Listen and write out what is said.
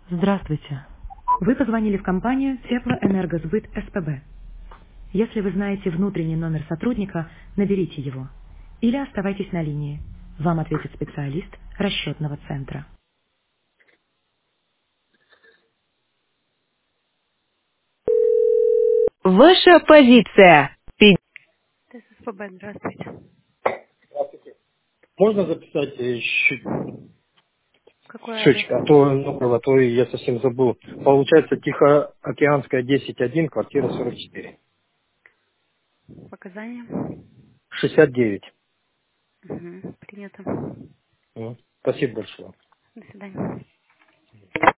Здравствуйте. Вы позвонили в компанию Теплоэнергосбыт СПБ. Если вы знаете внутренний номер сотрудника, наберите его. Или оставайтесь на линии. Вам ответит специалист расчетного центра. Ваша позиция. СПБ, здравствуйте. Можно записать Какой адрес? счетчик, а то номер, а то я совсем забыл. Получается Тихоокеанская 10-1, квартира 44. Показания? 69. Угу, принято. Спасибо большое. До свидания.